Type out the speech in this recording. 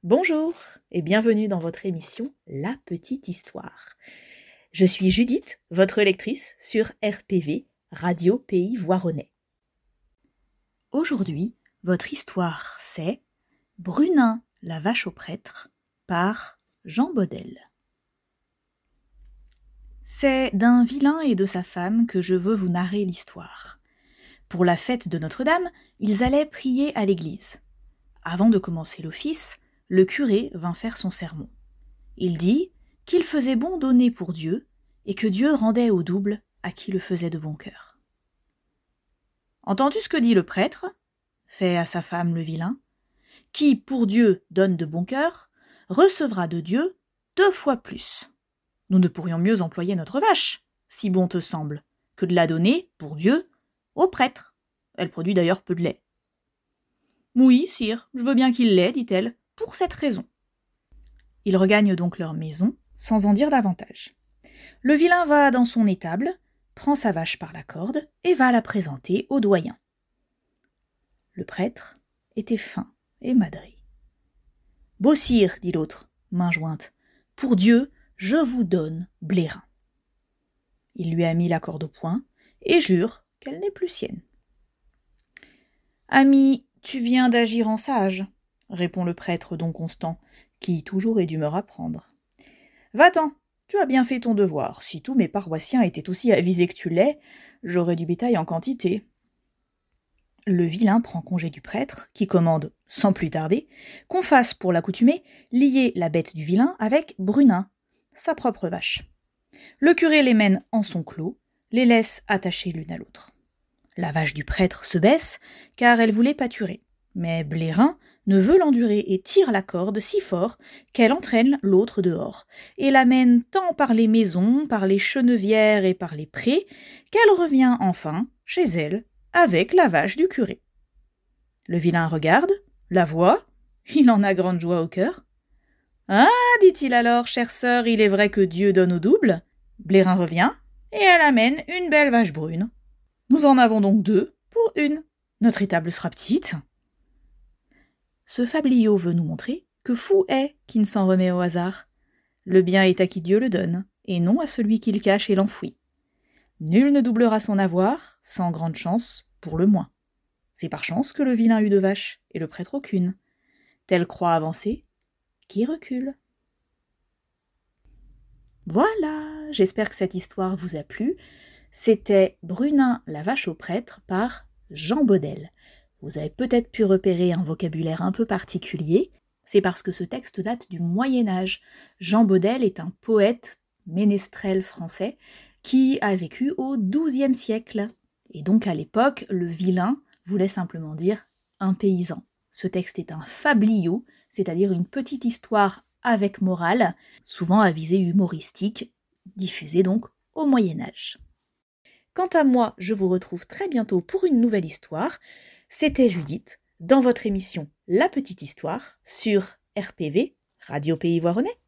Bonjour et bienvenue dans votre émission La Petite Histoire. Je suis Judith, votre lectrice sur RPV, Radio Pays Voironnais. Aujourd'hui, votre histoire c'est Brunin, la vache au prêtre par Jean Bodel. C'est d'un vilain et de sa femme que je veux vous narrer l'histoire. Pour la fête de Notre-Dame, ils allaient prier à l'église. Avant de commencer l'office, le curé vint faire son sermon. Il dit qu'il faisait bon donner pour Dieu et que Dieu rendait au double à qui le faisait de bon cœur. « Entends-tu ce que dit le prêtre ?» fait à sa femme le vilain. « Qui pour Dieu donne de bon cœur, recevra de Dieu 2 fois plus. Nous ne pourrions mieux employer notre vache, si bon te semble, que de la donner, pour Dieu, au prêtre. Elle produit d'ailleurs peu de lait. »« Oui, sire, je veux bien qu'il l'ait, dit-elle, pour cette raison. » Ils regagnent donc leur maison, sans en dire davantage. Le vilain va dans son étable, prend sa vache par la corde et va la présenter au doyen. Le prêtre était fin et madré. « Beau sire, dit l'autre, main jointe, pour Dieu, je vous donne Blérin. » Il lui a mis la corde au poing et jure qu'elle n'est plus sienne. « Ami, tu viens d'agir en sage, » répond le prêtre don Constant, qui toujours est d'humeur à prendre. « Va-t'en, tu as bien fait ton devoir. Si tous mes paroissiens étaient aussi avisés que tu l'es, j'aurais du bétail en quantité. » Le vilain prend congé du prêtre, qui commande, sans plus tarder, qu'on fasse, pour l'accoutumée, lier la bête du vilain avec Brunin, sa propre vache. Le curé les mène en son clos, les laisse attachées l'une à l'autre. La vache du prêtre se baisse, car elle voulait pâturer. Mais Blérin ne veut l'endurer et tire la corde si fort qu'elle entraîne l'autre dehors, et l'amène tant par les maisons, par les chenevières et par les prés, qu'elle revient enfin chez elle avec la vache du curé. Le vilain regarde, la voit, il en a grande joie au cœur. « Ah, dit-il alors, chère sœur, il est vrai que Dieu donne au double. » Blérin revient, et elle amène une belle vache brune. Nous en avons donc 2 pour 1. Notre étable sera petite. Ce fabliau veut nous montrer que fou est qui ne s'en remet au hasard. Le bien est à qui Dieu le donne, et non à celui qui le cache et l'enfouit. Nul ne doublera son avoir, sans grande chance, pour le moins. C'est par chance que le vilain eut 2 vaches, et le prêtre aucune. Telle croix avancée, qui recule. Voilà, j'espère que cette histoire vous a plu. C'était Brunin, la vache au prêtre par Jean Bodel. Vous avez peut-être pu repérer un vocabulaire un peu particulier. C'est parce que ce texte date du Moyen-Âge. Jean Bodel est un poète ménestrel français qui a vécu au XIIe siècle. Et donc à l'époque, le vilain voulait simplement dire un paysan. Ce texte est un fabliau, c'est-à-dire une petite histoire avec morale, souvent à visée humoristique, diffusée donc au Moyen-Âge. Quant à moi, je vous retrouve très bientôt pour une nouvelle histoire. C'était Judith, dans votre émission La Petite Histoire, sur RPV, Radio Pays Voironnais.